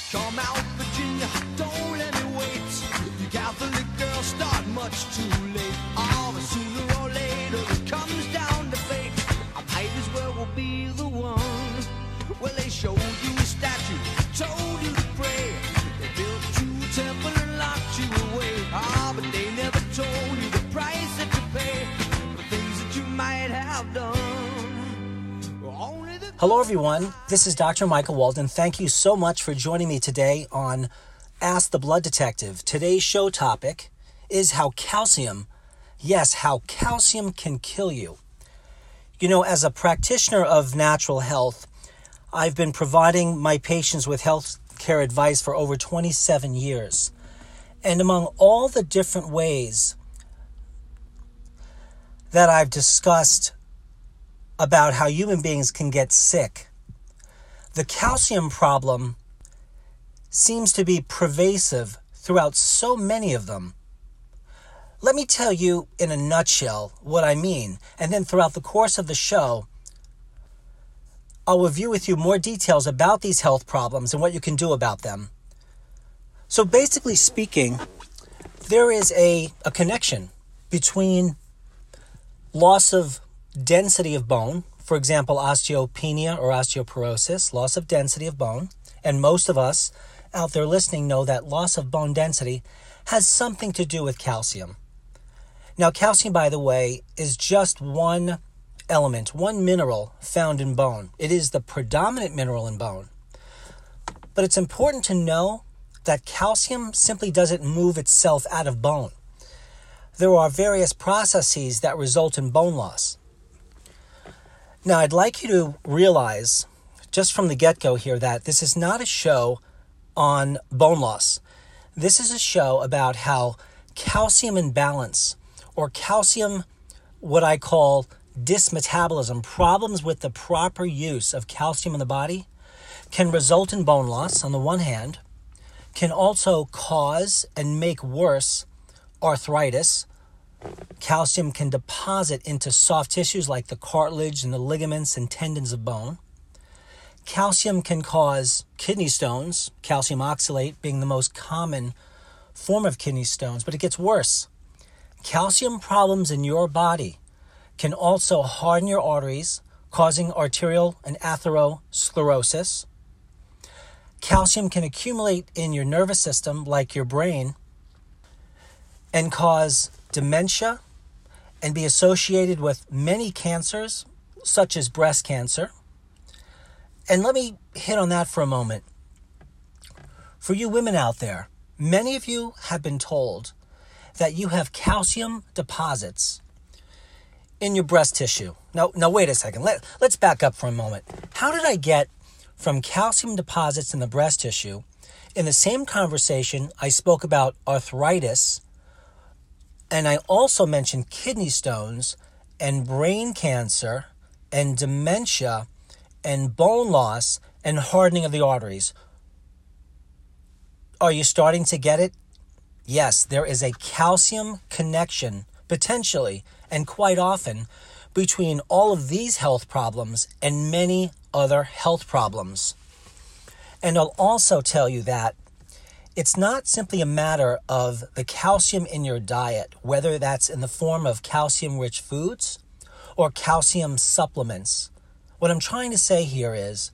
Come out, Virginia, don't let me wait. You Catholic girls start much too late. Oh, but sooner or later it comes down to fate. I might as well be the one. Well, they showed you a statue, told you to pray. They built you a temple and locked you away. Ah, but they never told you the price that you pay for things that you might have done. Hello everyone, this is Dr. Michael Walden. Thank you so much for joining me today on Ask the Blood Detective. Today's show topic is how calcium can kill you. You know, as a practitioner of natural health, I've been providing my patients with health care advice for over 27 years. And among all the different ways that I've discussed about how human beings can get sick, the calcium problem seems to be pervasive throughout so many of them. Let me tell you in a nutshell what I mean, and then throughout the course of the show, I'll review with you more details about these health problems and what you can do about them. So basically speaking, there is a connection between loss of density of bone, for example, osteopenia or osteoporosis, loss of density of bone. And most of us out there listening know that loss of bone density has something to do with calcium. Now, calcium, by the way, is just one element, one mineral found in bone. It is the predominant mineral in bone. But it's important to know that calcium simply doesn't move itself out of bone. There are various processes that result in bone loss. Now, I'd like you to realize, just from the get-go here, that this is not a show on bone loss. This is a show about how calcium imbalance, or calcium, what I call dysmetabolism, problems with the proper use of calcium in the body, can result in bone loss on the one hand, can also cause and make worse arthritis. Calcium can deposit into soft tissues like the cartilage and the ligaments and tendons of bone. Calcium can cause kidney stones, calcium oxalate being the most common form of kidney stones, but it gets worse. Calcium problems in your body can also harden your arteries, causing arterial and atherosclerosis. Calcium can accumulate in your nervous system, like your brain, and cause dementia and be associated with many cancers, such as breast cancer. And let me hit on that for a moment. For you women out there, many of you have been told that you have calcium deposits in your breast tissue. Now wait a second. Let's back up for a moment. How did I get from calcium deposits in the breast tissue? In the same conversation, I spoke about arthritis, and I also mentioned kidney stones and brain cancer and dementia and bone loss and hardening of the arteries. Are you starting to get it? Yes, there is a calcium connection, potentially, and quite often, between all of these health problems and many other health problems. And I'll also tell you that it's not simply a matter of the calcium in your diet, whether that's in the form of calcium-rich foods or calcium supplements. What I'm trying to say here is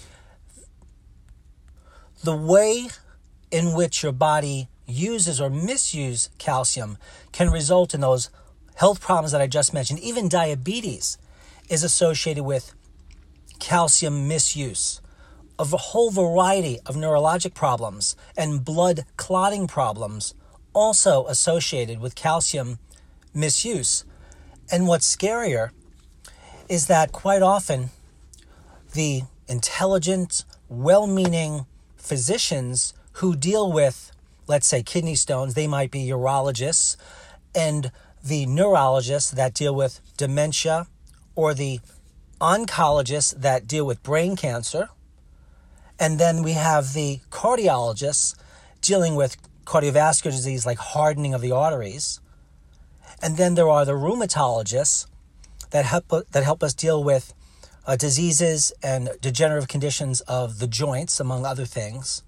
the way in which your body uses or misuses calcium can result in those health problems that I just mentioned. Even diabetes is associated with calcium misuse. Of a whole variety of neurologic problems and blood clotting problems also associated with calcium misuse. And what's scarier is that quite often the intelligent, well-meaning physicians who deal with, let's say, kidney stones, they might be urologists, and the neurologists that deal with dementia, or the oncologists that deal with brain cancer. And then we have the cardiologists dealing with cardiovascular disease like hardening of the arteries. And then there are the rheumatologists that help us deal with diseases and degenerative conditions of the joints, among other things.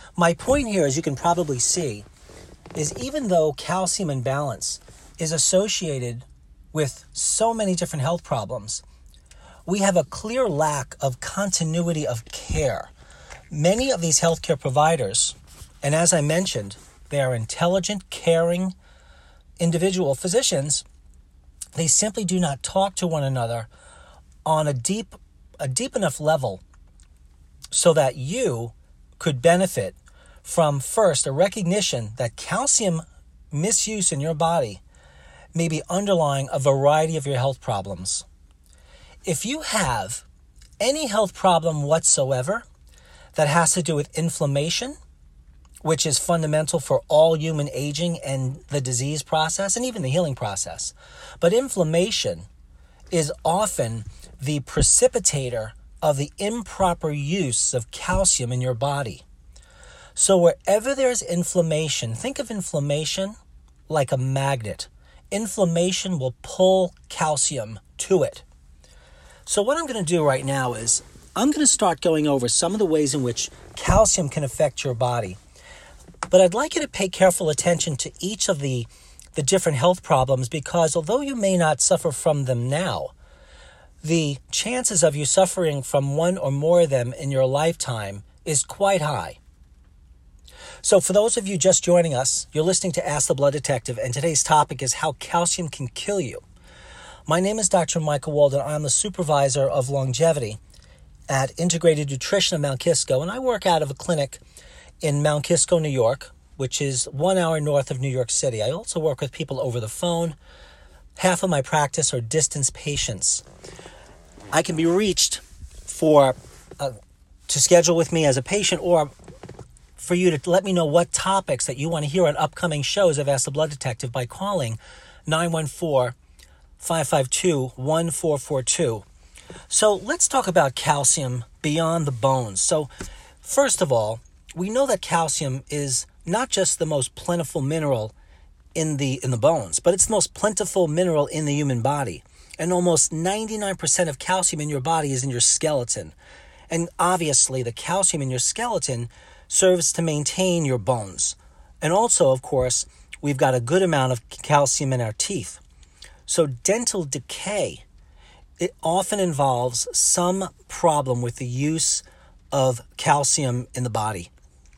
My point here, as you can probably see, is even though calcium imbalance is associated with so many different health problems, we have a clear lack of continuity of care. Many of these healthcare providers, and as I mentioned, they are intelligent, caring individual physicians, they simply do not talk to one another on a deep enough level so that you could benefit from, first, a recognition that calcium misuse in your body may be underlying a variety of your health problems. If you have any health problem whatsoever that has to do with inflammation, which is fundamental for all human aging and the disease process and even the healing process, but inflammation is often the precipitator of the improper use of calcium in your body. So wherever there's inflammation, think of inflammation like a magnet. Inflammation will pull calcium to it. So what I'm going to do right now is I'm going to start going over some of the ways in which calcium can affect your body. But I'd like you to pay careful attention to each of the different health problems, because although you may not suffer from them now, the chances of you suffering from one or more of them in your lifetime is quite high. So for those of you just joining us, you're listening to Ask the Blood Detective, and today's topic is how calcium can kill you. My name is Dr. Michael Walden. I'm the supervisor of longevity at Integrated Nutrition of Mount Kisco, and I work out of a clinic in Mount Kisco, New York, which is 1 hour north of New York City. I also work with people over the phone. Half of my practice are distance patients. I can be reached to schedule with me as a patient, or for you to let me know what topics that you want to hear on upcoming shows of Ask the Blood Detective by calling 914-552-1442. So let's talk about calcium beyond the bones. So first of all, we know that calcium is not just the most plentiful mineral in the bones, but it's the most plentiful mineral in the human body. And almost 99% of calcium in your body is in your skeleton. And obviously, the calcium in your skeleton serves to maintain your bones. And also, of course, we've got a good amount of calcium in our teeth. So dental decay, it often involves some problem with the use of calcium in the body.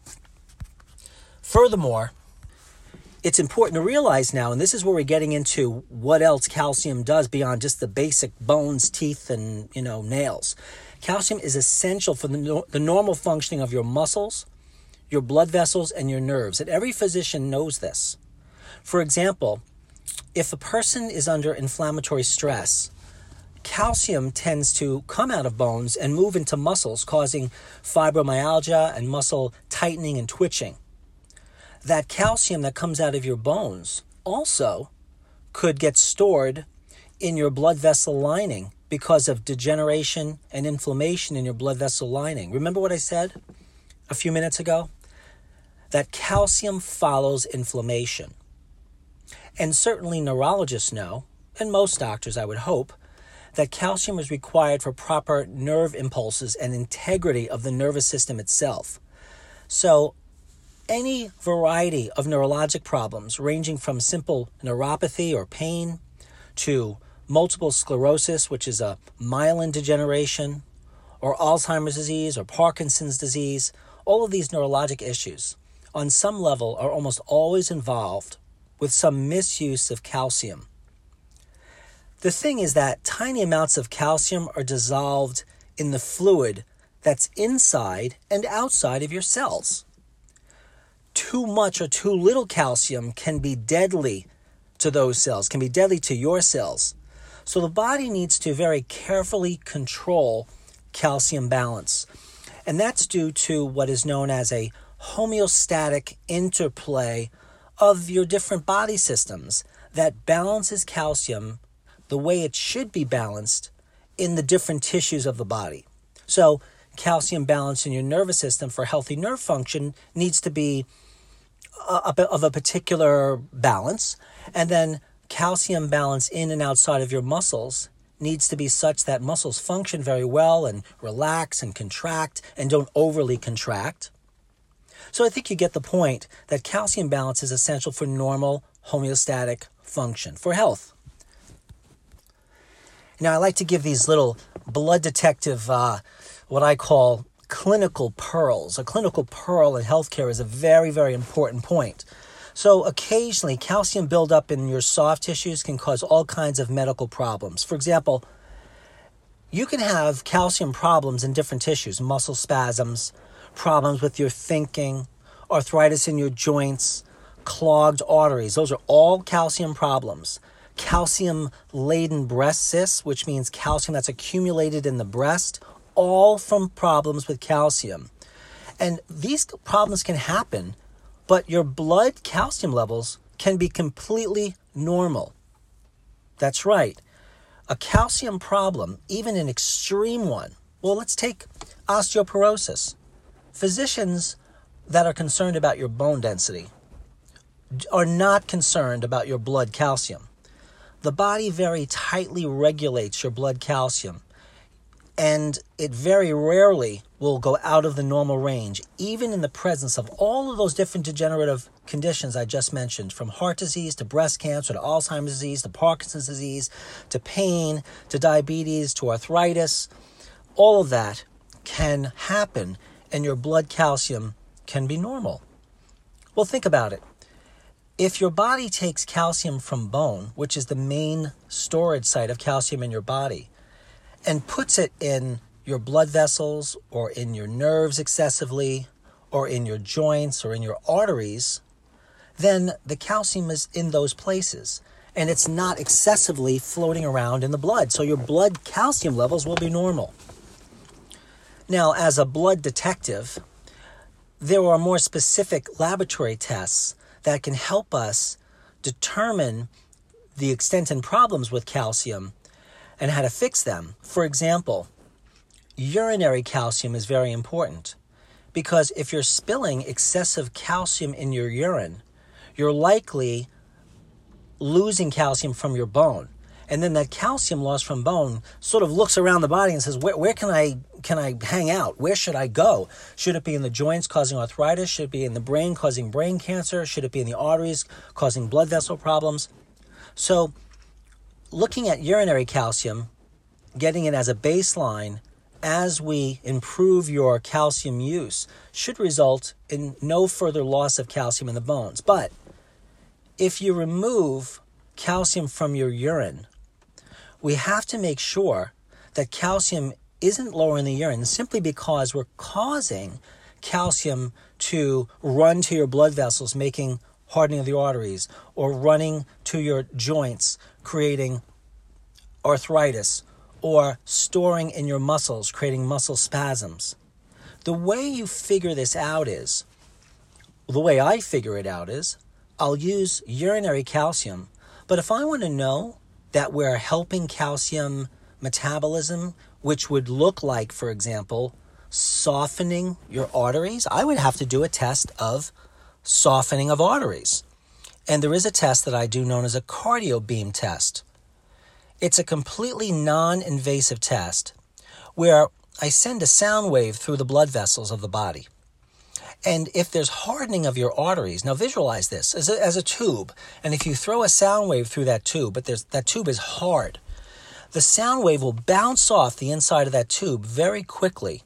Furthermore, it's important to realize now, and this is where we're getting into what else calcium does beyond just the basic bones, teeth, and nails. Calcium is essential for the normal functioning of your muscles, your blood vessels, and your nerves. And every physician knows this. For example, if a person is under inflammatory stress, calcium tends to come out of bones and move into muscles, causing fibromyalgia and muscle tightening and twitching. That calcium that comes out of your bones also could get stored in your blood vessel lining because of degeneration and inflammation in your blood vessel lining. Remember what I said a few minutes ago? That calcium follows inflammation. And certainly neurologists know, and most doctors I would hope, that calcium is required for proper nerve impulses and integrity of the nervous system itself. So any variety of neurologic problems, ranging from simple neuropathy or pain to multiple sclerosis, which is a myelin degeneration, or Alzheimer's disease or Parkinson's disease, all of these neurologic issues on some level are almost always involved with some misuse of calcium. The thing is that tiny amounts of calcium are dissolved in the fluid that's inside and outside of your cells. Too much or too little calcium can be deadly to those cells, can be deadly to your cells. So the body needs to very carefully control calcium balance. And that's due to what is known as a homeostatic interplay of your different body systems that balances calcium the way it should be balanced in the different tissues of the body. So calcium balance in your nervous system for healthy nerve function needs to be of a particular balance, and then calcium balance in and outside of your muscles needs to be such that muscles function very well and relax and contract and don't overly contract. So I think you get the point that calcium balance is essential for normal homeostatic function, for health. Now, I like to give these little blood detective, what I call clinical pearls. A clinical pearl in healthcare is a very, very important point. So occasionally, calcium buildup in your soft tissues can cause all kinds of medical problems. For example, you can have calcium problems in different tissues, muscle spasms, problems with your thinking, arthritis in your joints, clogged arteries. Those are all calcium problems. Calcium-laden breast cysts, which means calcium that's accumulated in the breast, all from problems with calcium. And these problems can happen, but your blood calcium levels can be completely normal. That's right. A calcium problem, even an extreme one. Well, let's take osteoporosis. Physicians that are concerned about your bone density are not concerned about your blood calcium. The body very tightly regulates your blood calcium, and it very rarely will go out of the normal range, even in the presence of all of those different degenerative conditions I just mentioned, from heart disease to breast cancer to Alzheimer's disease to Parkinson's disease to pain to diabetes to arthritis. All of that can happen, and your blood calcium can be normal. Well, think about it. If your body takes calcium from bone, which is the main storage site of calcium in your body, and puts it in your blood vessels or in your nerves excessively or in your joints or in your arteries, then the calcium is in those places and it's not excessively floating around in the blood. So your blood calcium levels will be normal. Now, as a blood detective, there are more specific laboratory tests that can help us determine the extent and problems with calcium and how to fix them. For example, urinary calcium is very important because if you're spilling excessive calcium in your urine, you're likely losing calcium from your bone. And then that calcium loss from bone sort of looks around the body and says, where can I hang out? Where should I go? Should it be in the joints causing arthritis? Should it be in the brain causing brain cancer? Should it be in the arteries causing blood vessel problems? So looking at urinary calcium, getting it as a baseline as we improve your calcium use should result in no further loss of calcium in the bones. But if you remove calcium from your urine, we have to make sure that calcium isn't lower in the urine simply because we're causing calcium to run to your blood vessels, making hardening of the arteries, or running to your joints, creating arthritis, or storing in your muscles, creating muscle spasms. The way you figure this out is, the way I figure it out is, I'll use urinary calcium, but if I want to know that we're helping calcium metabolism, which would look like, for example, softening your arteries, I would have to do a test of softening of arteries. And there is a test that I do known as a CardioBeam test. It's a completely non-invasive test where I send a sound wave through the blood vessels of the body. And if there's hardening of your arteries, now visualize this as a tube, and if you throw a sound wave through that tube, but that tube is hard, the sound wave will bounce off the inside of that tube very quickly.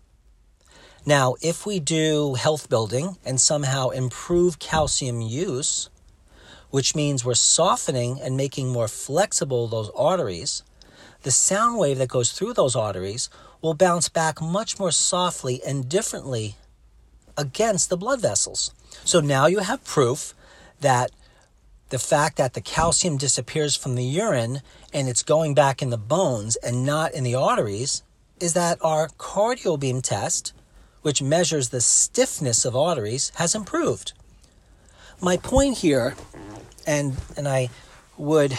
Now, if we do health building and somehow improve calcium use, which means we're softening and making more flexible those arteries, the sound wave that goes through those arteries will bounce back much more softly and differently against the blood vessels. So now you have proof that the fact that the calcium disappears from the urine and it's going back in the bones and not in the arteries is that our CardioBeam test, which measures the stiffness of arteries, has improved. My point here, and I would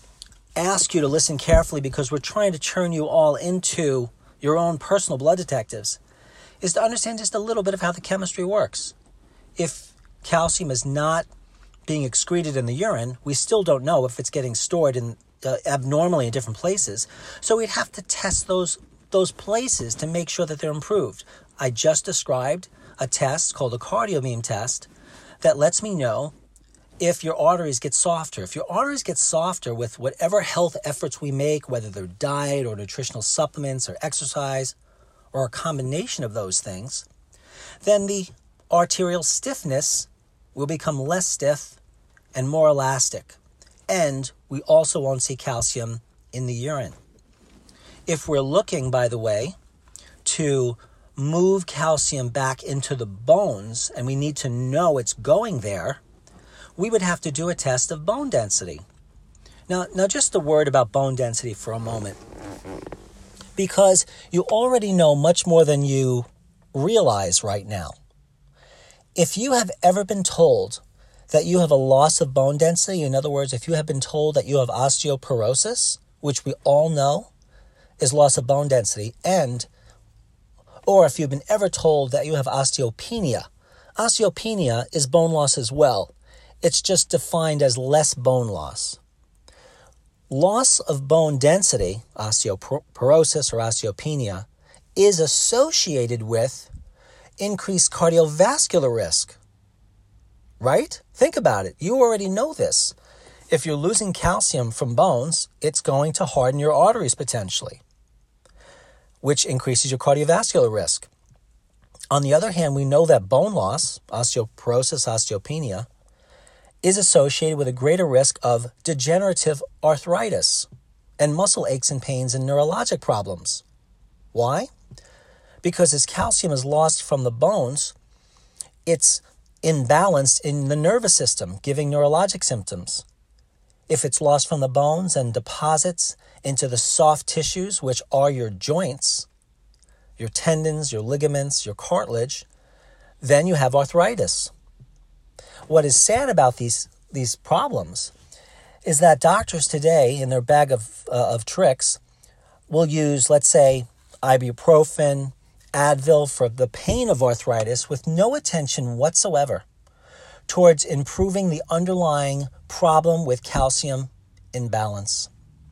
ask you to listen carefully because we're trying to turn you all into your own personal blood detectives, is to understand just a little bit of how the chemistry works. If calcium is not being excreted in the urine, we still don't know if it's getting stored in abnormally in different places. So we'd have to test those places to make sure that they're improved. I just described a test called a cardiometer test that lets me know if your arteries get softer. If your arteries get softer with whatever health efforts we make, whether they're diet or nutritional supplements or exercise or a combination of those things, then the arterial stiffness will become less stiff and more elastic. And we also won't see calcium in the urine. If we're looking, by the way, to move calcium back into the bones, and we need to know it's going there, we would have to do a test of bone density. Now just a word about bone density for a moment, because you already know much more than you realize right now. If you have ever been told that you have a loss of bone density, in other words, if you have been told that you have osteoporosis, which we all know is loss of bone density, or if you've been ever told that you have osteopenia. Osteopenia is bone loss as well. It's just defined as less bone loss. Loss of bone density, osteoporosis or osteopenia, is associated with increased cardiovascular risk. Right? Think about it. You already know this. If you're losing calcium from bones, it's going to harden your arteries potentially, which increases your cardiovascular risk. On the other hand, we know that bone loss, osteoporosis, osteopenia, is associated with a greater risk of degenerative arthritis and muscle aches and pains and neurologic problems. Why? Because as calcium is lost from the bones, it's imbalanced in the nervous system, giving neurologic symptoms. If it's lost from the bones and deposits into the soft tissues, which are your joints, your tendons, your ligaments, your cartilage, then you have arthritis. What is sad about these problems is that doctors today, in their bag of tricks, will use, let's say, ibuprofen, Advil for the pain of arthritis with no attention whatsoever towards improving the underlying problem with calcium imbalance.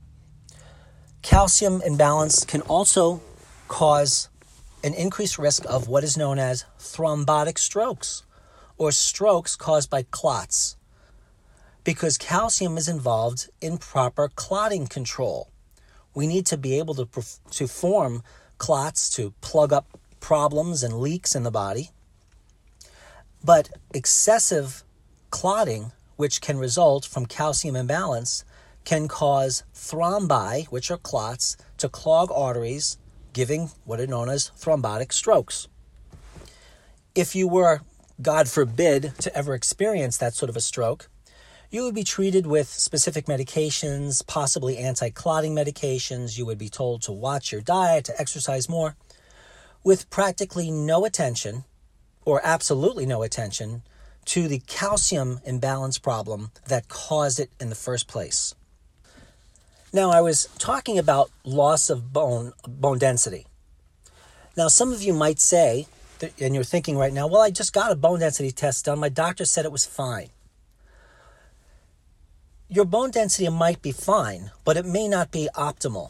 Calcium imbalance can also cause an increased risk of what is known as thrombotic strokes, or strokes caused by clots, because calcium is involved in proper clotting control. We need to be able to form clots to plug up problems and leaks in the body. But excessive clotting, which can result from calcium imbalance, can cause thrombi, which are clots, to clog arteries, giving what are known as thrombotic strokes. If you were, God forbid, to ever experience that sort of a stroke, you would be treated with specific medications, possibly anti-clotting medications. You would be told to watch your diet, to exercise more, with practically no attention, or absolutely no attention, to the calcium imbalance problem that caused it in the first place. Now, I was talking about loss of bone density. Now, some of you might say, and you're thinking right now, well, I just got a bone density test done. My doctor said it was fine. Your bone density might be fine, but it may not be optimal.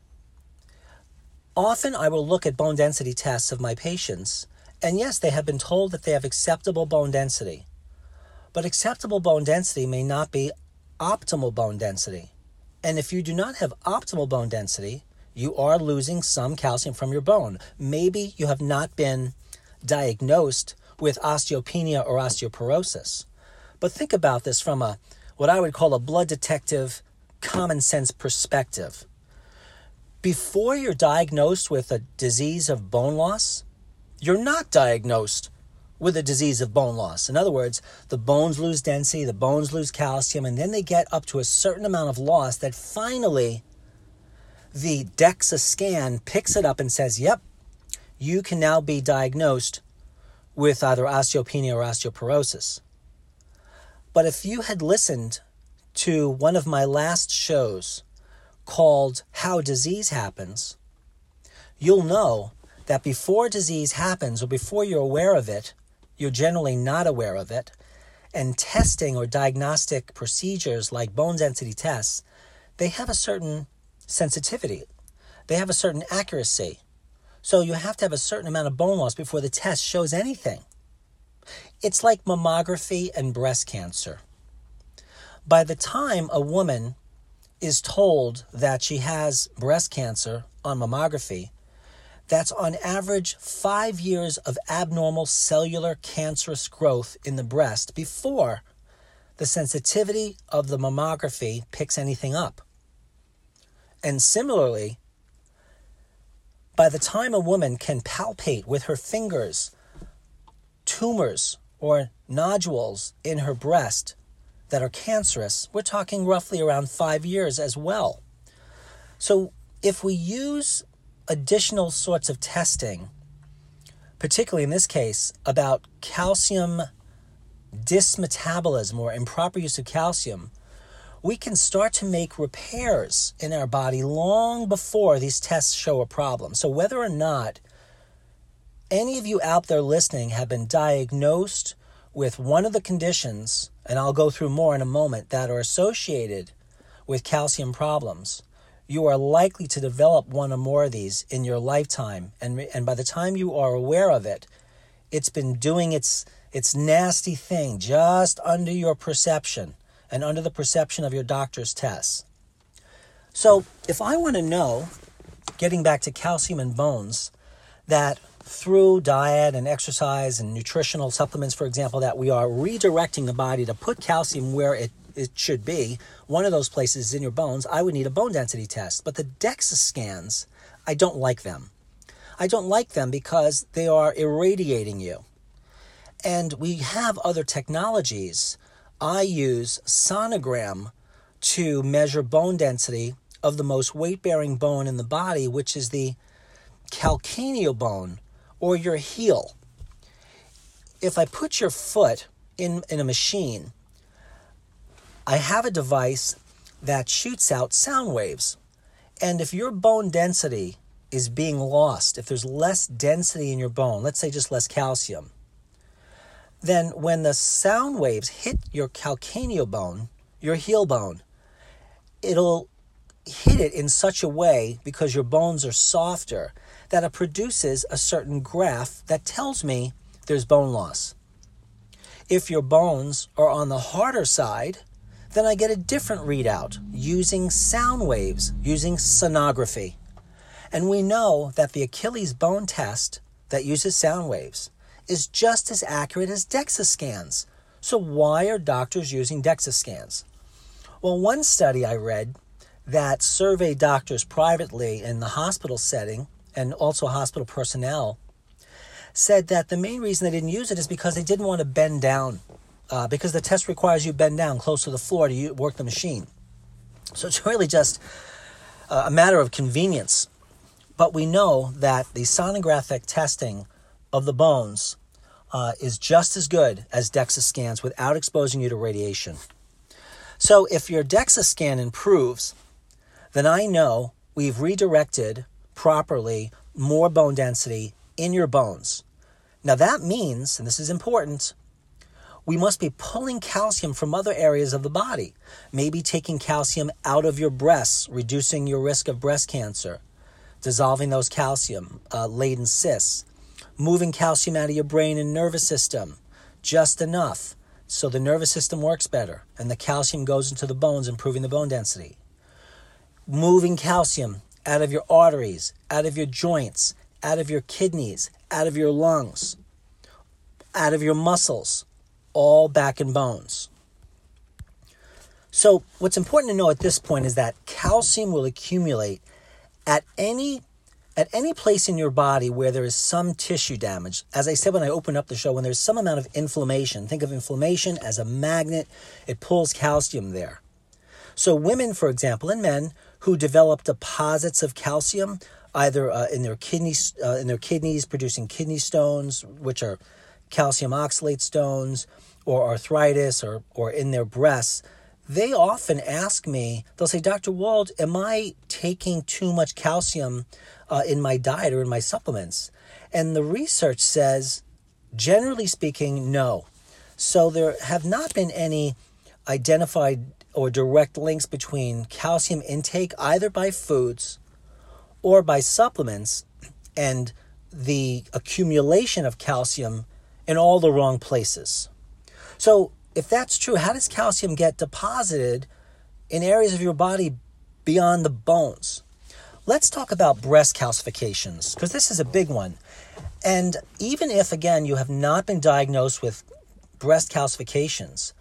Often I will look at bone density tests of my patients, and yes, they have been told that they have acceptable bone density. But acceptable bone density may not be optimal bone density. And if you do not have optimal bone density, you are losing some calcium from your bone. Maybe you have not been diagnosed with osteopenia or osteoporosis. But think about this from what I would call a blood detective, common sense perspective. Before you're diagnosed with a disease of bone loss, you're not diagnosed with a disease of bone loss. In other words, the bones lose density, the bones lose calcium, and then they get up to a certain amount of loss that finally the DEXA scan picks it up and says, yep, you can now be diagnosed with either osteopenia or osteoporosis. But if you had listened to one of my last shows called How Disease Happens, you'll know that before disease happens or before you're aware of it, you're generally not aware of it, and testing or diagnostic procedures like bone density tests, they have a certain sensitivity. They have a certain accuracy. So you have to have a certain amount of bone loss before the test shows anything. It's like mammography and breast cancer. By the time a woman is told that she has breast cancer on mammography, that's on average 5 years of abnormal cellular cancerous growth in the breast before the sensitivity of the mammography picks anything up. And similarly, by the time a woman can palpate with her fingers tumors or nodules in her breast that are cancerous, we're talking roughly around 5 years as well. So if we use additional sorts of testing, particularly in this case about calcium dysmetabolism or improper use of calcium, we can start to make repairs in our body long before these tests show a problem. So whether or not any of you out there listening have been diagnosed with one of the conditions, and I'll go through more in a moment, that are associated with calcium problems, you are likely to develop one or more of these in your lifetime. And by the time you are aware of it, it's been doing its nasty thing just under your perception and under the perception of your doctor's tests. So if I want to know, getting back to calcium and bones, that through diet and exercise and nutritional supplements, for example, that we are redirecting the body to put calcium where it should be, one of those places is in your bones, I would need a bone density test. But the DEXA scans, I don't like them. I don't like them because they are irradiating you. And we have other technologies. I use sonogram to measure bone density of the most weight-bearing bone in the body, which is the calcaneal bone, or your heel. If I put your foot in a machine, I have a device that shoots out sound waves. And if your bone density is being lost, if there's less density in your bone, let's say just less calcium, then when the sound waves hit your calcaneal bone, your heel bone, it'll hit it in such a way, because your bones are softer, that it produces a certain graph that tells me there's bone loss. If your bones are on the harder side, then I get a different readout using sound waves, using sonography. And we know that the Achilles bone test that uses sound waves is just as accurate as DEXA scans. So why are doctors using DEXA scans? Well, one study I read that surveyed doctors privately in the hospital setting and also hospital personnel said that the main reason they didn't use it is because they didn't want to bend down, because the test requires you bend down close to the floor to work the machine. So it's really just a matter of convenience. But we know that the sonographic testing of the bones is just as good as DEXA scans without exposing you to radiation. So if your DEXA scan improves, then I know we've redirected properly more bone density in your bones. Now that means, and this is important, we must be pulling calcium from other areas of the body, maybe taking calcium out of your breasts, reducing your risk of breast cancer, dissolving those calcium-laden cysts, moving calcium out of your brain and nervous system, just enough so the nervous system works better and the calcium goes into the bones, improving the bone density. Moving calcium out of your arteries, out of your joints, out of your kidneys, out of your lungs, out of your muscles, all back in bones. So what's important to know at this point is that calcium will accumulate at any place in your body where there is some tissue damage. As I said when I opened up the show, when there's some amount of inflammation, think of inflammation as a magnet, it pulls calcium there. So women, for example, and men who develop deposits of calcium, either in their kidneys producing kidney stones, which are calcium oxalate stones, or arthritis, or in their breasts, they often ask me, they'll say, Dr. Wald, am I taking too much calcium in my diet or in my supplements? And the research says, generally speaking, no. So there have not been any identified or direct links between calcium intake, either by foods or by supplements, and the accumulation of calcium in all the wrong places. So if that's true, how does calcium get deposited in areas of your body beyond the bones? Let's talk about breast calcifications, because this is a big one. And even if, again, you have not been diagnosed with breast calcifications,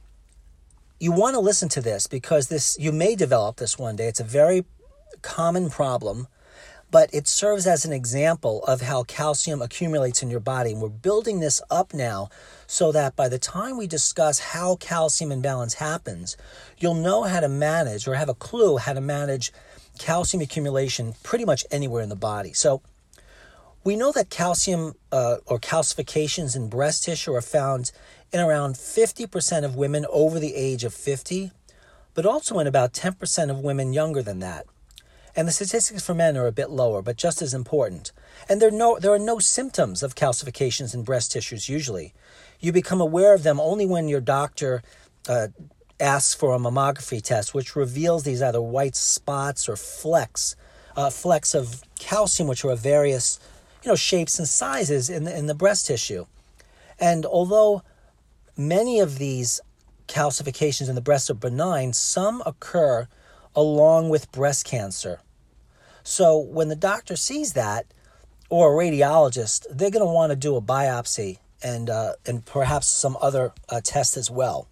you want to listen to this because you may develop this one day. It's a very common problem, but it serves as an example of how calcium accumulates in your body. And we're building this up now so that by the time we discuss how calcium imbalance happens, you'll know how to manage or have a clue how to manage calcium accumulation pretty much anywhere in the body. So we know that calcium or calcifications in breast tissue are found in around 50% of women over the age of 50, but also in about 10% of women younger than that. And the statistics for men are a bit lower, but just as important. And there are no symptoms of calcifications in breast tissues usually. You become aware of them only when your doctor asks for a mammography test, which reveals these either white spots or flecks of calcium, which are of various shapes and sizes in the breast tissue. And although many of these calcifications in the breast are benign, some occur along with breast cancer. So when the doctor sees that, or a radiologist, they're going to want to do a biopsy and perhaps some other tests as well.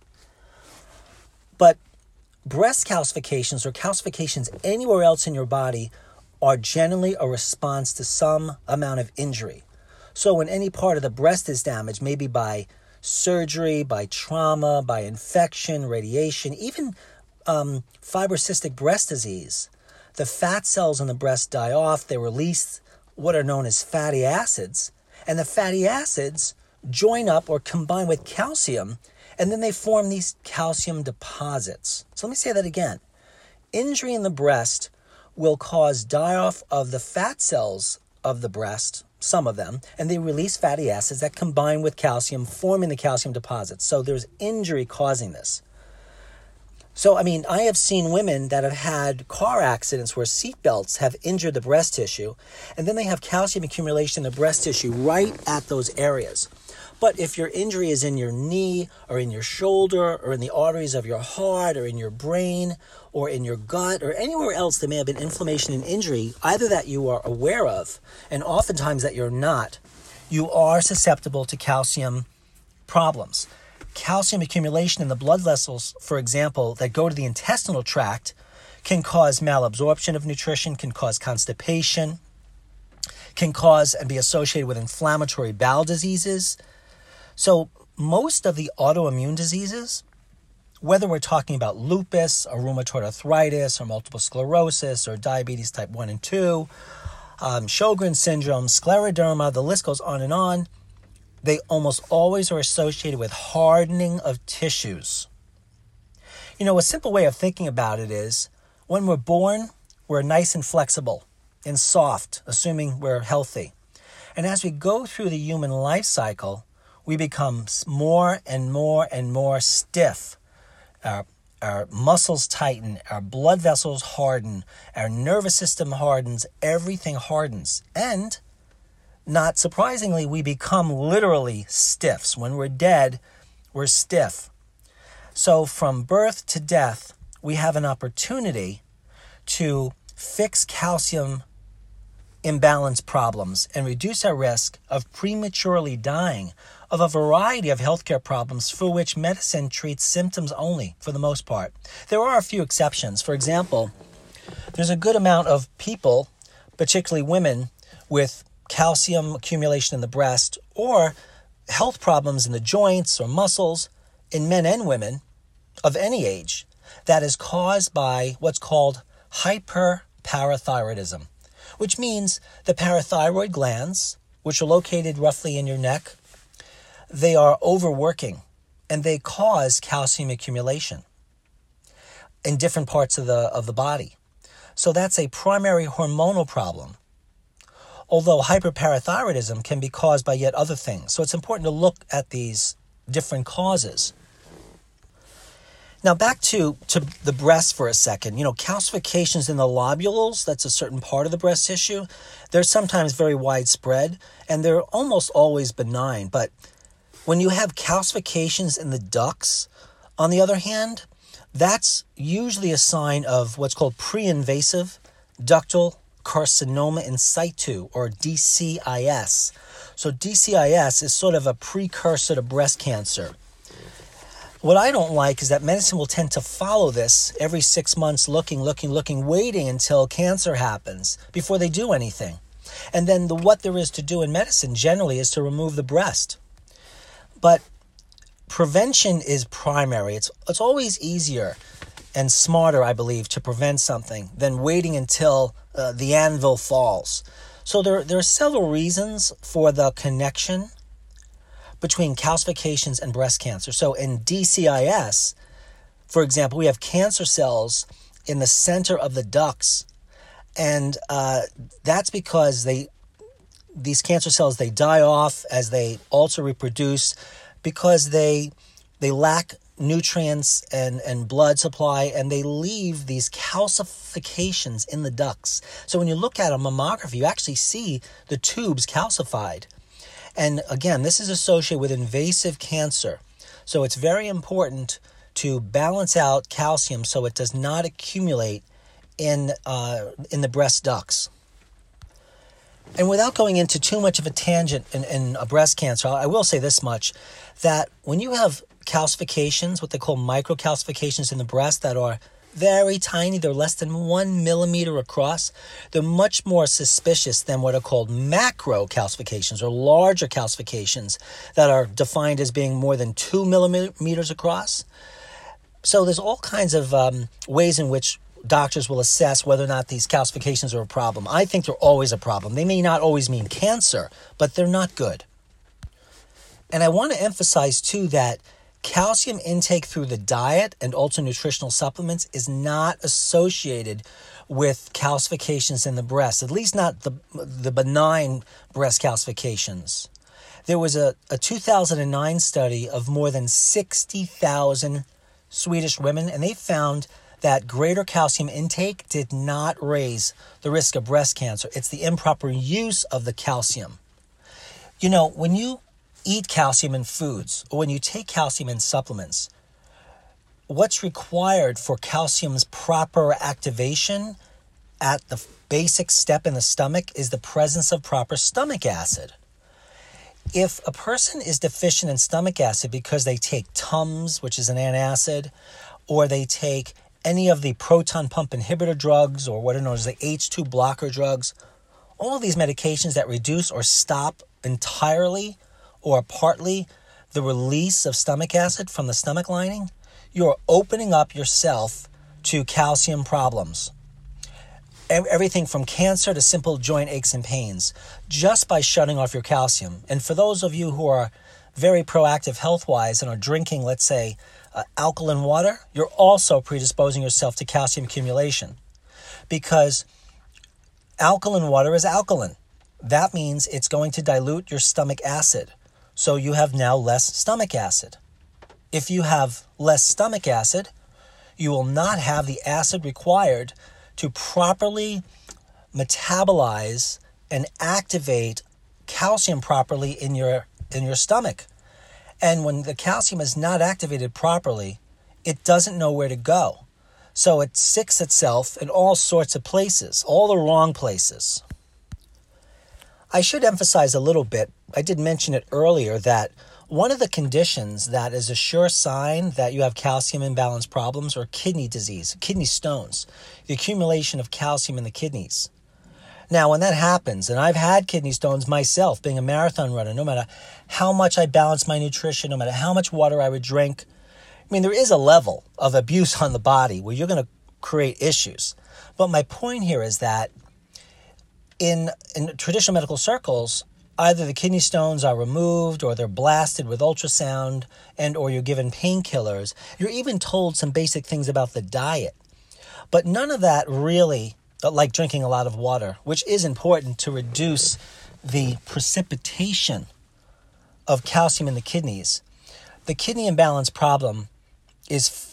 But breast calcifications or calcifications anywhere else in your body are generally a response to some amount of injury. So when any part of the breast is damaged, maybe by surgery, by trauma, by infection, radiation, even fibrocystic breast disease, the fat cells in the breast die off. They release what are known as fatty acids, and the fatty acids join up or combine with calcium, and then they form these calcium deposits. So let me say that again. Injury in the breast will cause die-off of the fat cells of the breast, some of them, and they release fatty acids that combine with calcium, forming the calcium deposits. So there's injury causing this. So, I have seen women that have had car accidents where seatbelts have injured the breast tissue, and then they have calcium accumulation in the breast tissue right at those areas. But if your injury is in your knee or in your shoulder or in the arteries of your heart or in your brain or in your gut or anywhere else there may have been inflammation and injury, either that you are aware of and oftentimes that you're not, you are susceptible to calcium problems. Calcium accumulation in the blood vessels, for example, that go to the intestinal tract can cause malabsorption of nutrition, can cause constipation, can cause and be associated with inflammatory bowel diseases. So most of the autoimmune diseases, whether we're talking about lupus or rheumatoid arthritis or multiple sclerosis or diabetes type 1 and 2, Sjogren's syndrome, scleroderma, the list goes on and on, they almost always are associated with hardening of tissues. A simple way of thinking about it is when we're born, we're nice and flexible and soft, assuming we're healthy. And as we go through the human life cycle, we become more and more and more stiff. Our muscles tighten, our blood vessels harden, our nervous system hardens, everything hardens. And not surprisingly, we become literally stiffs. When we're dead, we're stiff. So from birth to death, we have an opportunity to fix calcium imbalance problems and reduce our risk of prematurely dying of a variety of healthcare problems for which medicine treats symptoms only for the most part. There are a few exceptions. For example, there's a good amount of people, particularly women, with calcium accumulation in the breast or health problems in the joints or muscles in men and women of any age that is caused by what's called hyperparathyroidism, which means the parathyroid glands, which are located roughly in your neck, they are overworking and they cause calcium accumulation in different parts of the body. So that's a primary hormonal problem. Although hyperparathyroidism can be caused by yet other things. So it's important to look at these different causes. Now back to the breast for a second. Calcifications in the lobules, that's a certain part of the breast tissue, they're sometimes very widespread and they're almost always benign. But When you have calcifications in the ducts, on the other hand, that's usually a sign of what's called pre-invasive ductal carcinoma in situ, or DCIS. So DCIS is sort of a precursor to breast cancer. What I don't like is that medicine will tend to follow this every 6 months, looking, waiting until cancer happens before they do anything. And then what there is to do in medicine generally is to remove the breast. But prevention is primary. It's always easier and smarter, I believe, to prevent something than waiting until the anvil falls. So there are several reasons for the connection between calcifications and breast cancer. So in DCIS, for example, we have cancer cells in the center of the ducts, and that's because these cancer cells, they die off as they also reproduce because they lack nutrients and blood supply, and they leave these calcifications in the ducts. So when you look at a mammography, you actually see the tubes calcified. And again, this is associated with invasive cancer. So it's very important to balance out calcium so it does not accumulate in the breast ducts. And without going into too much of a tangent in a breast cancer, I will say this much, that when you have calcifications, what they call microcalcifications in the breast that are very tiny, they're less than 1 millimeter across, they're much more suspicious than what are called macrocalcifications, or larger calcifications that are defined as being more than 2 millimeters across. So there's all kinds of ways in which doctors will assess whether or not these calcifications are a problem. I think they're always a problem. They may not always mean cancer, but they're not good. And I want to emphasize, too, that calcium intake through the diet and also nutritional supplements is not associated with calcifications in the breast, at least not the benign breast calcifications. There was a 2009 study of more than 60,000 Swedish women, and they found that greater calcium intake did not raise the risk of breast cancer. It's the improper use of the calcium. You know, when you eat calcium in foods, or when you take calcium in supplements, what's required for calcium's proper activation at the basic step in the stomach is the presence of proper stomach acid. If a person is deficient in stomach acid because they take Tums, which is an antacid, or they take any of the proton pump inhibitor drugs, or what are known as the H2 blocker drugs, all of these medications that reduce or stop entirely or partly the release of stomach acid from the stomach lining, you're opening up yourself to calcium problems. Everything from cancer to simple joint aches and pains, just by shutting off your calcium. And for those of you who are very proactive health-wise and are drinking, let's say, alkaline water, you're also predisposing yourself to calcium accumulation, because alkaline water is alkaline. That means it's going to dilute your stomach acid. So you have now less stomach acid. If you have less stomach acid, you will not have the acid required to properly metabolize and activate calcium properly in your stomach. And when the calcium is not activated properly, it doesn't know where to go. So it sticks itself in all sorts of places, all the wrong places. I should emphasize a little bit, I did mention it earlier, that one of the conditions that is a sure sign that you have calcium imbalance problems are kidney disease, kidney stones, the accumulation of calcium in the kidneys. Now, when that happens, and I've had kidney stones myself, being a marathon runner, no matter how much I balance my nutrition, no matter how much water I would drink, I mean, there is a level of abuse on the body where you're going to create issues. But my point here is that in traditional medical circles, either the kidney stones are removed or they're blasted with ultrasound and or you're given painkillers. You're even told some basic things about the diet. But none of that really, like drinking a lot of water, which is important to reduce the precipitation of calcium in the kidneys. The kidney imbalance problem is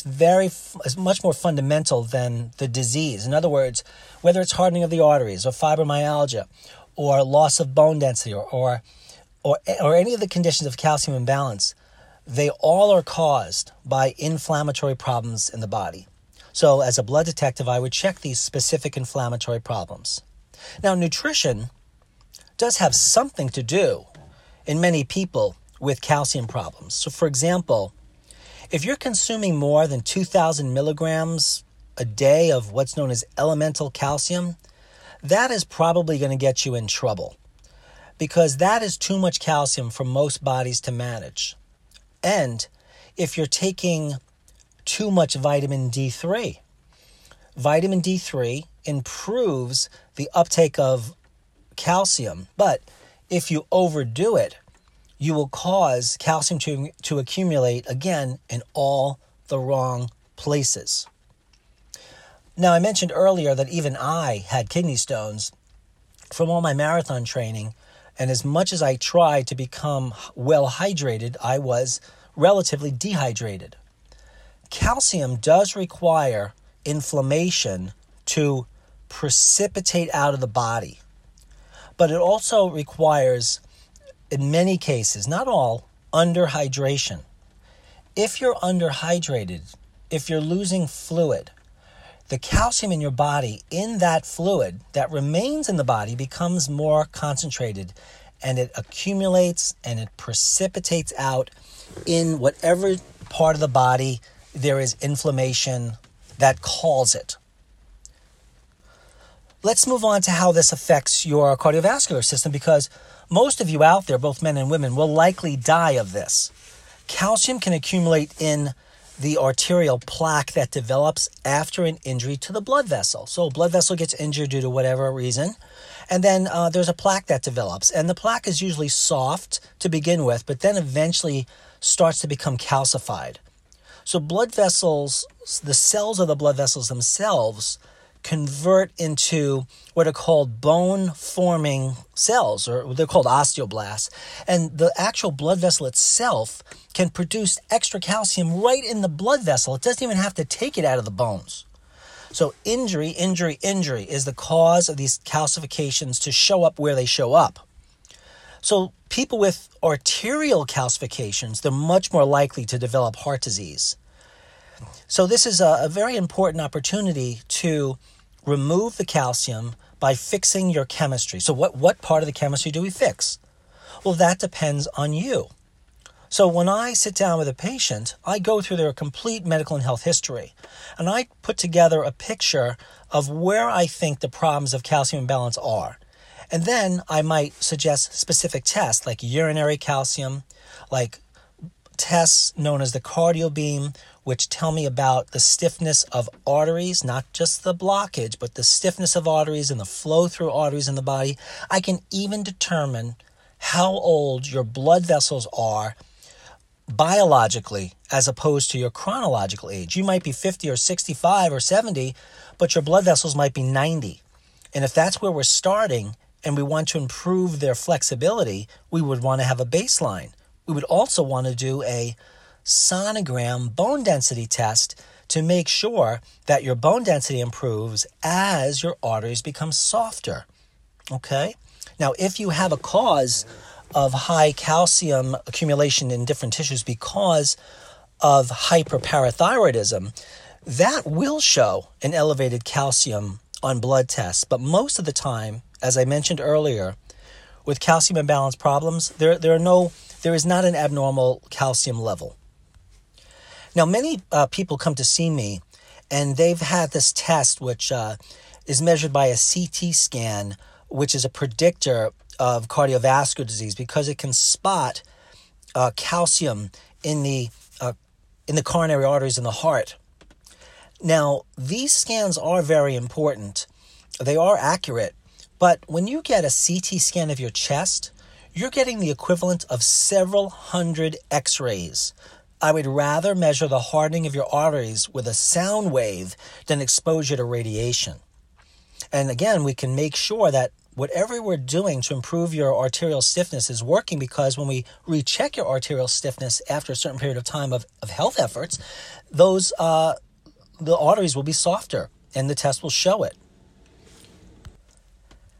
much more fundamental than the disease. In other words, whether it's hardening of the arteries or fibromyalgia or loss of bone density or or any of the conditions of calcium imbalance, they all are caused by inflammatory problems in the body. So as a blood detective, I would check these specific inflammatory problems. Now, nutrition does have something to do in many people with calcium problems. So for example, if you're consuming more than 2,000 milligrams a day of what's known as elemental calcium, that is probably going to get you in trouble because that is too much calcium for most bodies to manage. And if you're taking too much vitamin D3, vitamin D3 improves the uptake of calcium, but if you overdo it, you will cause calcium to accumulate again in all the wrong places. Now, I mentioned earlier that even I had kidney stones from all my marathon training, and as much as I tried to become well hydrated, I was relatively dehydrated. Calcium does require inflammation to precipitate out of the body, but it also requires, in many cases, not all, underhydration. If you're underhydrated, if you're losing fluid, the calcium in your body, in that fluid that remains in the body, becomes more concentrated, and it accumulates and it precipitates out in whatever part of the body there is inflammation that calls it. Let's move on to how this affects your cardiovascular system, because most of you out there, both men and women, will likely die of this. Calcium can accumulate in the arterial plaque that develops after an injury to the blood vessel. So a blood vessel gets injured due to whatever reason, and then there's a plaque that develops. And the plaque is usually soft to begin with, but then eventually starts to become calcified. So blood vessels, the cells of the blood vessels themselves, convert into what are called bone-forming cells, or they're called osteoblasts. And the actual blood vessel itself can produce extra calcium right in the blood vessel. It doesn't even have to take it out of the bones. So injury is the cause of these calcifications to show up where they show up. So people with arterial calcifications, they're much more likely to develop heart disease. So this is a very important opportunity to remove the calcium by fixing your chemistry. So what part of the chemistry do we fix? Well, that depends on you. So when I sit down with a patient, I go through their complete medical and health history, and I put together a picture of where I think the problems of calcium imbalance are. And then I might suggest specific tests like urinary calcium, like tests known as the CardioBeam, which tell me about the stiffness of arteries, not just the blockage, but the stiffness of arteries and the flow through arteries in the body. I can even determine how old your blood vessels are biologically as opposed to your chronological age. You might be 50 or 65 or 70, but your blood vessels might be 90. And if that's where we're starting and we want to improve their flexibility, we would want to have a baseline. We would also want to do a sonogram bone density test to make sure that your bone density improves as your arteries become softer. Okay? Now, if you have a cause of high calcium accumulation in different tissues because of hyperparathyroidism, that will show an elevated calcium on blood tests. But most of the time, as I mentioned earlier, with calcium imbalance problems, there is not an abnormal calcium level. Now, many people come to see me, and they've had this test, which is measured by a CT scan, which is a predictor of cardiovascular disease because it can spot calcium in the coronary arteries in the heart. Now, these scans are very important. They are accurate, but when you get a CT scan of your chest, you're getting the equivalent of several hundred X-rays. I would rather measure the hardening of your arteries with a sound wave than expose you to radiation. And again, we can make sure that whatever we're doing to improve your arterial stiffness is working, because when we recheck your arterial stiffness after a certain period of time of health efforts, those the arteries will be softer and the test will show it.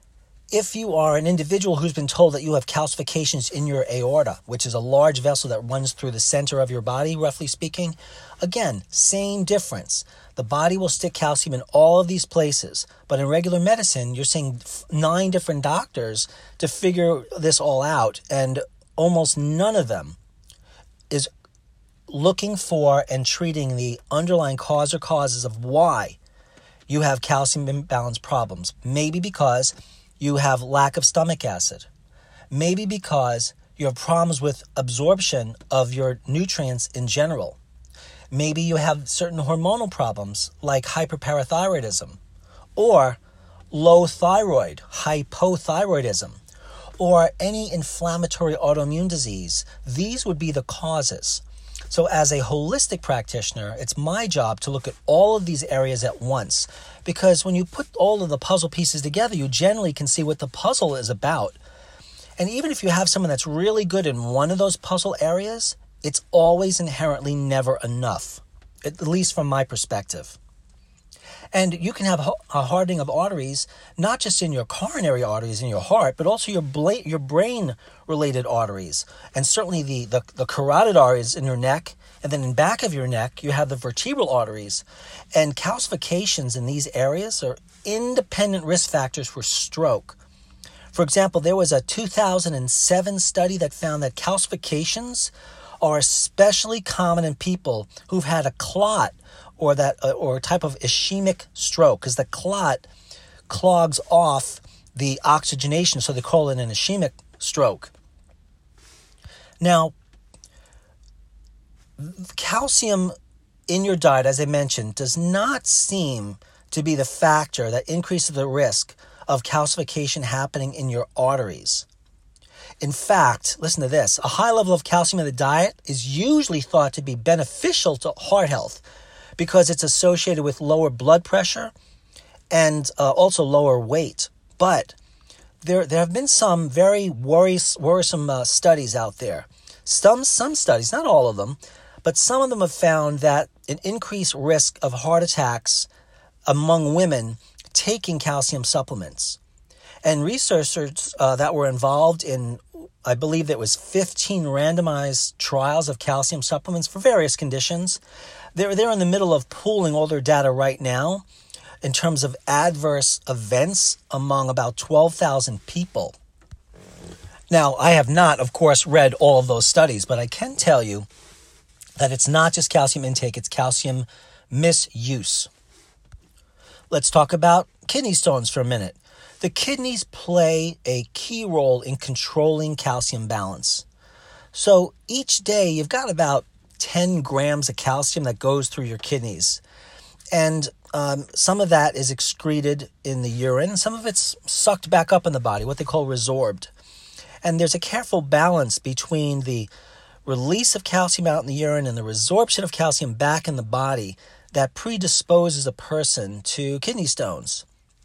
if you are an individual who's been told that you have calcifications in your aorta, which is a large vessel that runs through the center of your body, roughly speaking, again, same difference. The body will stick calcium in all of these places. But in regular medicine, you're seeing 9 different doctors to figure this all out, and almost none of them is looking for and treating the underlying cause or causes of why you have calcium imbalance problems. Maybe because you have lack of stomach acid. Maybe because you have problems with absorption of your nutrients in general. Maybe you have certain hormonal problems like hyperparathyroidism or low thyroid, hypothyroidism, or any inflammatory autoimmune disease. These would be the causes. So as a holistic practitioner, it's my job to look at all of these areas at once, because when you put all of the puzzle pieces together, you generally can see what the puzzle is about. And even if you have someone that's really good in one of those puzzle areas, it's always inherently never enough, at least from my perspective. And you can have a hardening of arteries, not just in your coronary arteries in your heart, but also your brain-related arteries. And certainly the carotid arteries in your neck, and then in back of your neck, you have the vertebral arteries. And calcifications in these areas are independent risk factors for stroke. For example, there was a 2007 study that found that calcifications are especially common in people who've had a clot or a type of ischemic stroke, because the clot clogs off the oxygenation, so they call it an ischemic stroke. Now, calcium in your diet, as I mentioned, does not seem to be the factor that increases the risk of calcification happening in your arteries. In fact, listen to this, a high level of calcium in the diet is usually thought to be beneficial to heart health, because it's associated with lower blood pressure and also lower weight. But there have been some very worrisome studies out there. Some studies, not all of them, but some of them have found that an increased risk of heart attacks among women taking calcium supplements. And researchers that were involved in, I believe there was 15 randomized trials of calcium supplements for various conditions. They're in the middle of pooling all their data right now in terms of adverse events among about 12,000 people. Now, I have not, of course, read all of those studies, but I can tell you that it's not just calcium intake, it's calcium misuse. Let's talk about kidney stones for a minute. The kidneys play a key role in controlling calcium balance. So each day you've got about 10 grams of calcium that goes through your kidneys. And some of that is excreted in the urine. Some of it's sucked back up in the body, what they call resorbed. And there's a careful balance between the release of calcium out in the urine and the resorption of calcium back in the body that predisposes a person to kidney stones.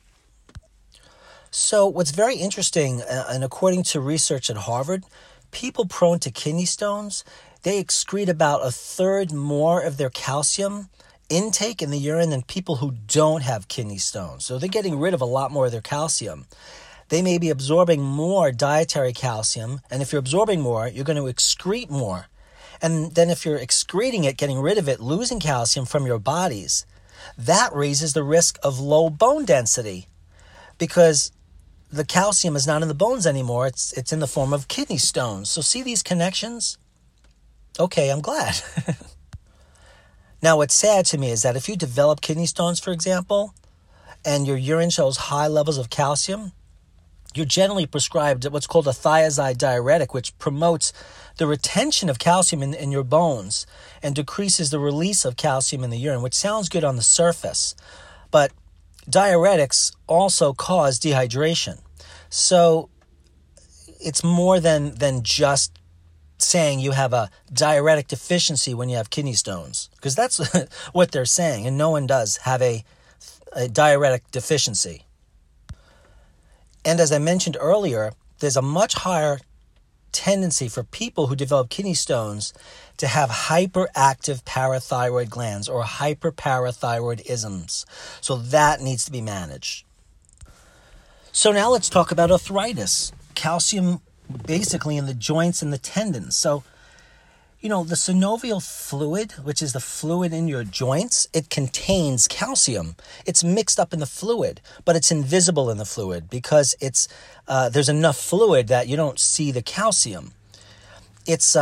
So what's very interesting, and according to research at Harvard, people prone to kidney stones, they excrete about 1/3 more of their calcium intake in the urine than people who don't have kidney stones. So they're getting rid of a lot more of their calcium. They may be absorbing more dietary calcium, and if you're absorbing more, you're going to excrete more. And then if you're excreting it, getting rid of it, losing calcium from your bodies, that raises the risk of low bone density, because the calcium is not in the bones anymore. It's in the form of kidney stones. So see these connections? Okay, I'm glad. Now, what's sad to me is that if you develop kidney stones, for example, and your urine shows high levels of calcium, you're generally prescribed what's called a thiazide diuretic, which promotes the retention of calcium in your bones and decreases the release of calcium in the urine, which sounds good on the surface. But diuretics also cause dehydration. So it's more than just saying you have a diuretic deficiency when you have kidney stones, because that's what they're saying, and no one does have a diuretic deficiency. And as I mentioned earlier, there's a much higher tendency for people who develop kidney stones to have hyperactive parathyroid glands or hyperparathyroidisms. So that needs to be managed. So now let's talk about arthritis. Calcium basically in the joints and the tendons. So, the synovial fluid, which is the fluid in your joints, it contains calcium. It's mixed up in the fluid, but it's invisible in the fluid because there's enough fluid that you don't see the calcium. It's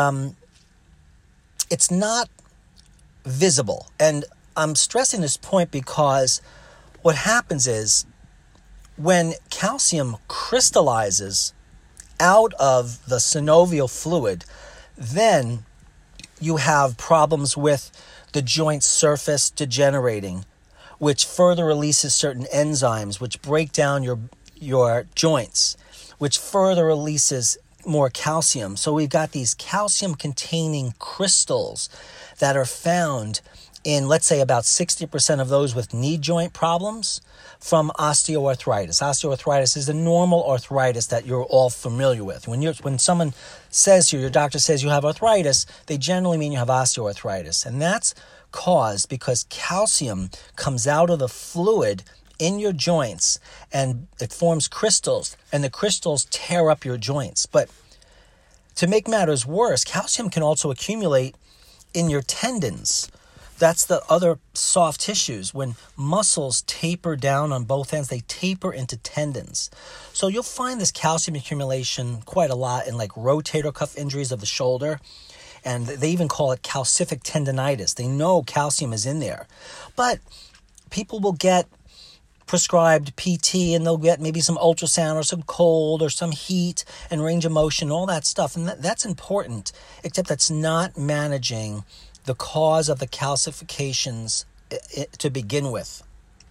not visible. And I'm stressing this point because what happens is when calcium crystallizes out of the synovial fluid, then you have problems with the joint surface degenerating, which further releases certain enzymes which break down your joints, which further releases more calcium. So we've got these calcium-containing crystals that are found in, let's say, about 60% of those with knee joint problems from osteoarthritis. Osteoarthritis is the normal arthritis that you're all familiar with. When someone says to you, your doctor says you have arthritis, they generally mean you have osteoarthritis. And that's caused because calcium comes out of the fluid in your joints and it forms crystals, and the crystals tear up your joints. But to make matters worse, calcium can also accumulate in your tendons. That's the other soft tissues. When muscles taper down on both ends, they taper into tendons. So you'll find this calcium accumulation quite a lot in like rotator cuff injuries of the shoulder. And they even call it calcific tendonitis. They know calcium is in there. But people will get prescribed PT and they'll get maybe some ultrasound or some cold or some heat and range of motion, all that stuff. And that's important, except that's not managing the cause of the calcifications to begin with.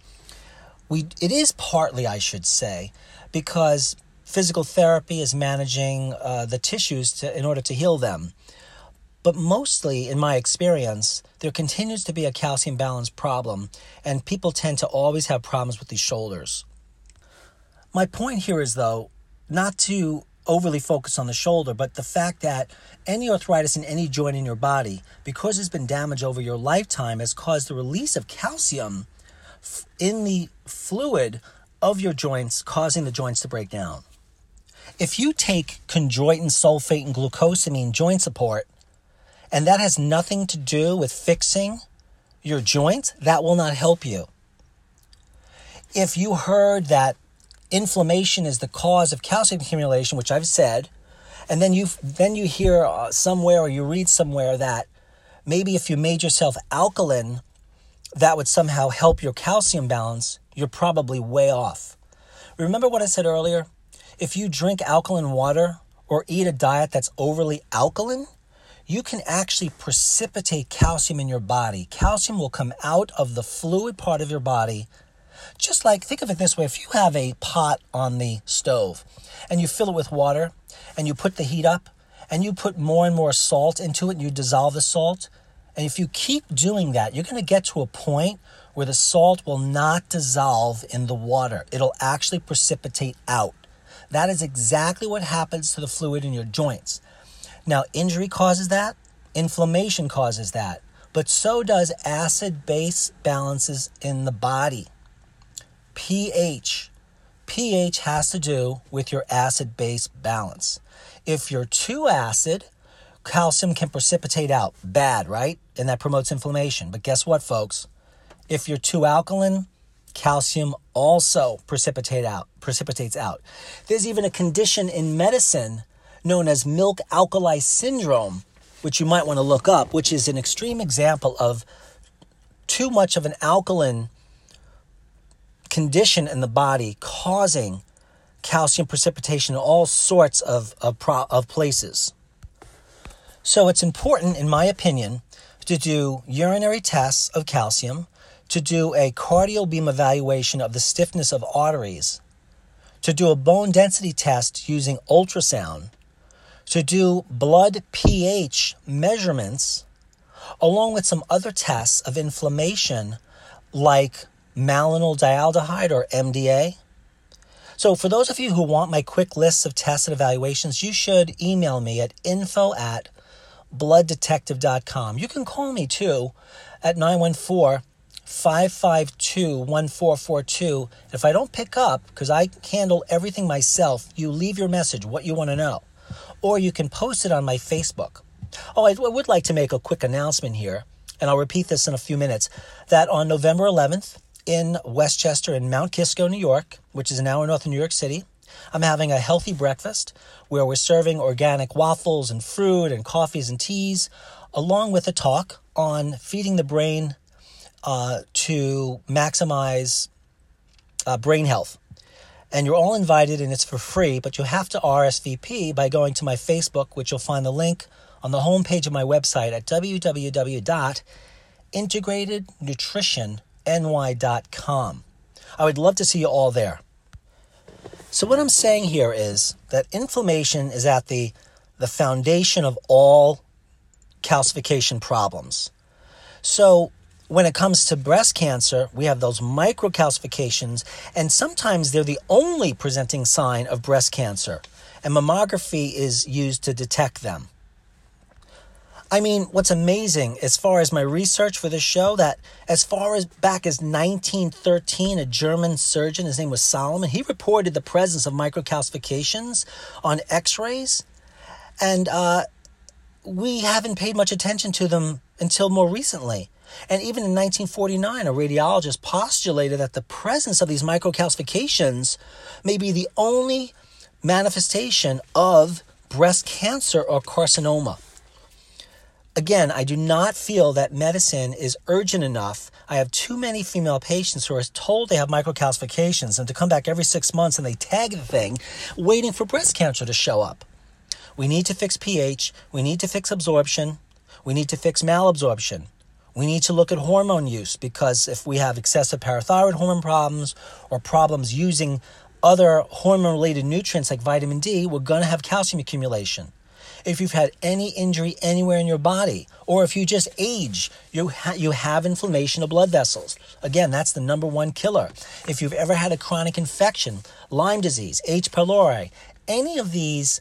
It is partly, I should say, because physical therapy is managing the tissues in order to heal them. But mostly, in my experience, there continues to be a calcium balance problem, and people tend to always have problems with these shoulders. My point here is, though, not to overly focus on the shoulder, but the fact that any arthritis in any joint in your body, because there's been damage over your lifetime, has caused the release of calcium in the fluid of your joints, causing the joints to break down. If you take chondroitin, sulfate, and glucosamine joint support, and that has nothing to do with fixing your joint, that will not help you. If you heard that inflammation is the cause of calcium accumulation, which I've said, and then you hear somewhere or you read somewhere that maybe if you made yourself alkaline, that would somehow help your calcium balance, you're probably way off. Remember what I said earlier? If you drink alkaline water or eat a diet that's overly alkaline, you can actually precipitate calcium in your body. Calcium will come out of the fluid part of your body. Just like, think of it this way, if you have a pot on the stove and you fill it with water and you put the heat up and you put more and more salt into it and you dissolve the salt, and if you keep doing that, you're going to get to a point where the salt will not dissolve in the water. It'll actually precipitate out. That is exactly what happens to the fluid in your joints. Now, injury causes that, inflammation causes that, but so does acid-base balances in the body. pH. pH has to do with your acid-base balance. If you're too acid, calcium can precipitate out. Bad, right? And that promotes inflammation. But guess what, folks? If you're too alkaline, calcium also precipitates out. There's even a condition in medicine known as milk alkali syndrome, which you might want to look up, which is an extreme example of too much of an alkaline condition in the body causing calcium precipitation in all sorts of places. So it's important, in my opinion, to do urinary tests of calcium, to do a cardial beam evaluation of the stiffness of arteries, to do a bone density test using ultrasound, to do blood pH measurements, along with some other tests of inflammation like malonyl dialdehyde or MDA. So for those of you who want my quick lists of tests and evaluations, you should email me at info@blooddetective.com. You can call me too at 914 552-1442. If I don't pick up, because I handle everything myself, you leave your message, what you want to know. Or you can post it on my Facebook. Oh, I would like to make a quick announcement here, and I'll repeat this in a few minutes, that on November 11th in Westchester in Mount Kisco, New York, which is an hour north of New York City, I'm having a healthy breakfast where we're serving organic waffles and fruit and coffees and teas, along with a talk on feeding the brain to maximize brain health. And you're all invited, and it's for free, but you have to RSVP by going to my Facebook, which you'll find the link on the homepage of my website at www.integratednutritionny.com. I would love to see you all there. So what I'm saying here is that inflammation is at the foundation of all calcification problems. So when it comes to breast cancer, we have those microcalcifications, and sometimes they're the only presenting sign of breast cancer, and mammography is used to detect them. I mean, what's amazing as far as my research for this show, that as far as back as 1913, a German surgeon, his name was Solomon, he reported the presence of microcalcifications on x-rays, and we haven't paid much attention to them until more recently. And even in 1949, a radiologist postulated that the presence of these microcalcifications may be the only manifestation of breast cancer or carcinoma. Again, I do not feel that medicine is urgent enough. I have too many female patients who are told they have microcalcifications and to come back every 6 months and they tag the thing, waiting for breast cancer to show up. We need to fix pH. We need to fix absorption. We need to fix malabsorption. We need to look at hormone use, because if we have excessive parathyroid hormone problems or problems using other hormone-related nutrients like vitamin D, we're going to have calcium accumulation. If you've had any injury anywhere in your body, or if you just age, you have inflammation of blood vessels. Again, that's the number one killer. If you've ever had a chronic infection, Lyme disease, H. pylori, any of these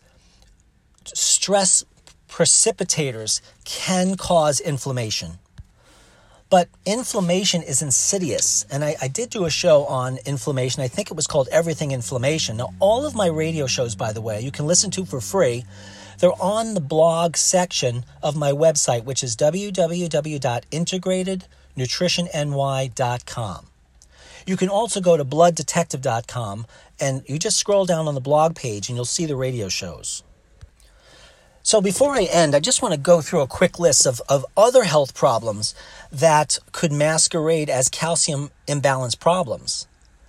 stress precipitators can cause inflammation. But inflammation is insidious, and I did do a show on inflammation. I think it was called Everything Inflammation. Now, all of my radio shows, by the way, you can listen to for free. They're on the blog section of my website, which is www.integratednutritionny.com. You can also go to blooddetective.com, and you just scroll down on the blog page, and you'll see the radio shows. So before I end, I just want to go through a quick list of other health problems that could masquerade as calcium imbalance problems.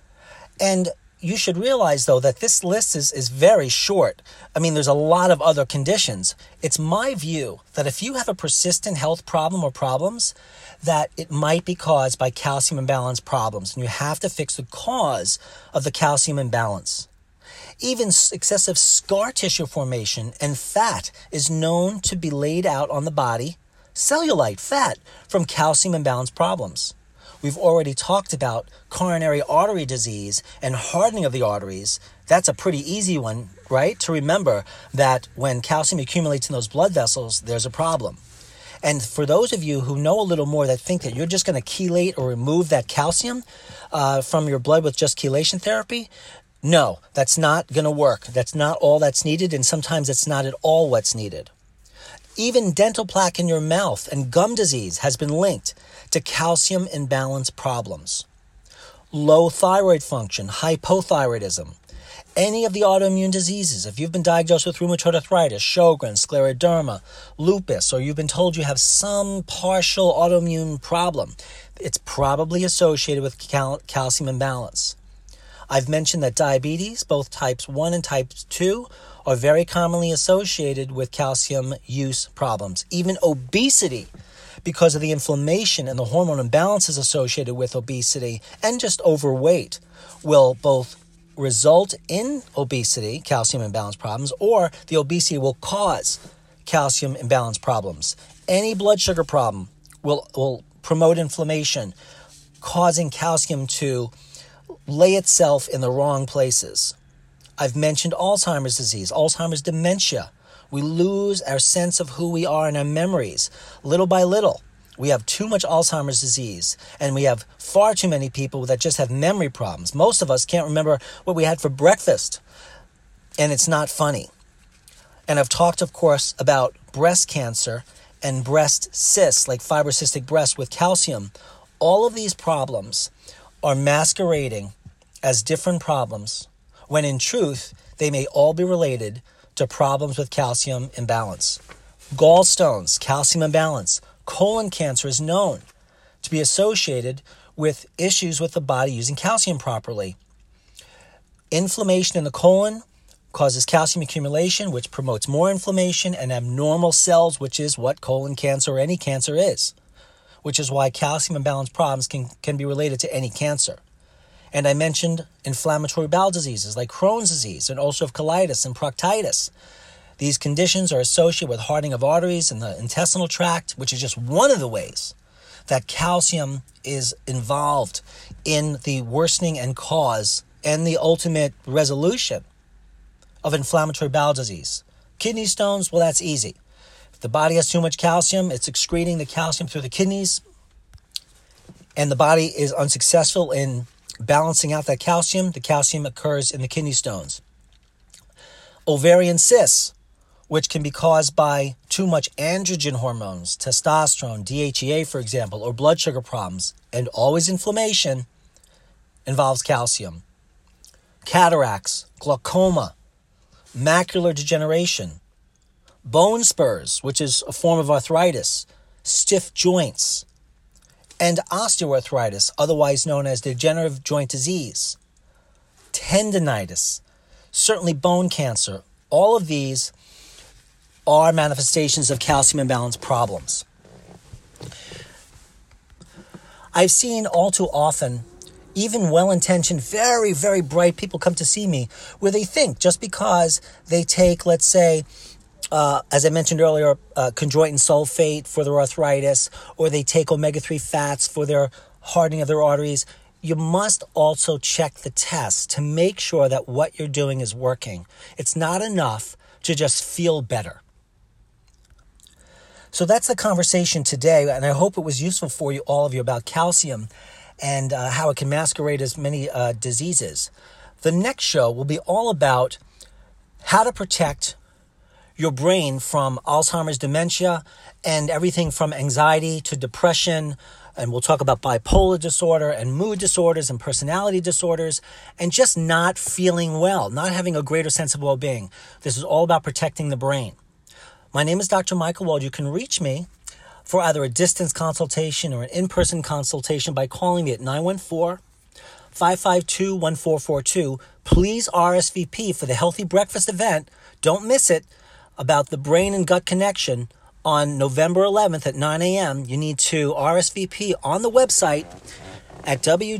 And you should realize, though, that this list is very short. I mean, there's a lot of other conditions. It's my view that if you have a persistent health problem or problems, that it might be caused by calcium imbalance problems, and you have to fix the cause of the calcium imbalance. Even excessive scar tissue formation and fat is known to be laid out on the body, cellulite, fat, from calcium imbalance problems. We've already talked about coronary artery disease and hardening of the arteries. That's a pretty easy one, right? To remember that when calcium accumulates in those blood vessels, there's a problem. And for those of you who know a little more, that think that you're just going to chelate or remove that calcium from your blood with just chelation therapy, no, that's not going to work. That's not all that's needed, and sometimes it's not at all what's needed. Even dental plaque in your mouth and gum disease has been linked to calcium imbalance problems. Low thyroid function, hypothyroidism, any of the autoimmune diseases. If you've been diagnosed with rheumatoid arthritis, Sjogren's, scleroderma, lupus, or you've been told you have some partial autoimmune problem, it's probably associated with calcium imbalance. I've mentioned that diabetes, both types 1 and type 2, are very commonly associated with calcium use problems. Even obesity, because of the inflammation and the hormone imbalances associated with obesity and just overweight, will both result in obesity, calcium imbalance problems, or the obesity will cause calcium imbalance problems. Any blood sugar problem will promote inflammation, causing calcium to lay itself in the wrong places. I've mentioned Alzheimer's disease, Alzheimer's dementia. We lose our sense of who we are and our memories little by little. we have too much Alzheimer's disease, and we have far too many people that just have memory problems. Most of us can't remember what we had for breakfast, and it's not funny. And I've talked, of course, about breast cancer and breast cysts, like fibrocystic breast with calcium. All of these problems are masquerading as different problems, when in truth, they may all be related to problems with calcium imbalance. Gallstones, calcium imbalance, colon cancer is known to be associated with issues with the body using calcium properly. Inflammation in the colon causes calcium accumulation, which promotes more inflammation and abnormal cells, which is what colon cancer or any cancer is, which is why calcium imbalance problems can be related to any cancer. And I mentioned inflammatory bowel diseases like Crohn's disease and ulcerative colitis and proctitis. These conditions are associated with hardening of arteries in the intestinal tract, which is just one of the ways that calcium is involved in the worsening and cause and the ultimate resolution of inflammatory bowel disease. Kidney stones, well, that's easy. If the body has too much calcium, it's excreting the calcium through the kidneys, and the body is unsuccessful in balancing out that calcium. The calcium occurs in the kidney stones. Ovarian cysts, which can be caused by too much androgen hormones, testosterone, DHEA, for example, or blood sugar problems, and always inflammation, involves calcium. Cataracts, glaucoma, macular degeneration, bone spurs, which is a form of arthritis, stiff joints, and osteoarthritis, otherwise known as degenerative joint disease, tendinitis, certainly bone cancer. All of these are manifestations of calcium imbalance problems. I've seen all too often even well-intentioned, very, very bright people come to see me where they think just because they take, let's say, as I mentioned earlier, chondroitin sulfate for their arthritis, or they take omega-3 fats for their hardening of their arteries, you must also check the test to make sure that what you're doing is working. It's not enough to just feel better. So that's the conversation today, and I hope it was useful for you, all of you, about calcium and how it can masquerade as many diseases. The next show will be all about how to protect your brain from Alzheimer's, dementia, and everything from anxiety to depression. And we'll talk about bipolar disorder and mood disorders and personality disorders and just not feeling well, not having a greater sense of well-being. This is all about protecting the brain. My name is Dr. Michael Wald. You can reach me for either a distance consultation or an in-person consultation by calling me at 914-552-1442. Please RSVP for the Healthy Breakfast event. Don't miss it, about the brain and gut connection on November 11th at 9 a.m. You need to RSVP on the website at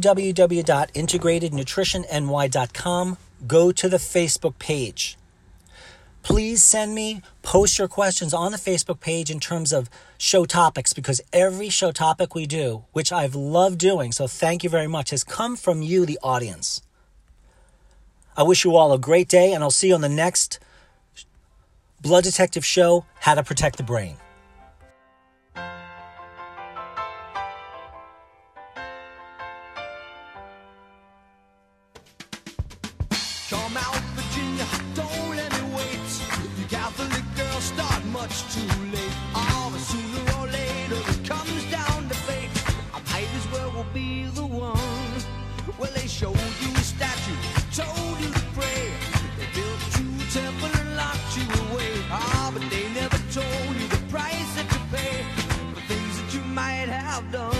www.integratednutritionny.com. Go to the Facebook page. Please post your questions on the Facebook page in terms of show topics, because every show topic we do, which I've loved doing, so thank you very much, has come from you, the audience. I wish you all a great day, and I'll see you on the next Blood Detective show, How to Protect the Brain. Come out, Virginia, don't let me wait. You Catholic girls start much too late. Oh, but sooner or later it comes down to fate. I might as well be the one. Well, they showed you a statue, told you to pray. They built you a temple and locked you away. Ah, but they never told you the price that you pay for things that you might have done.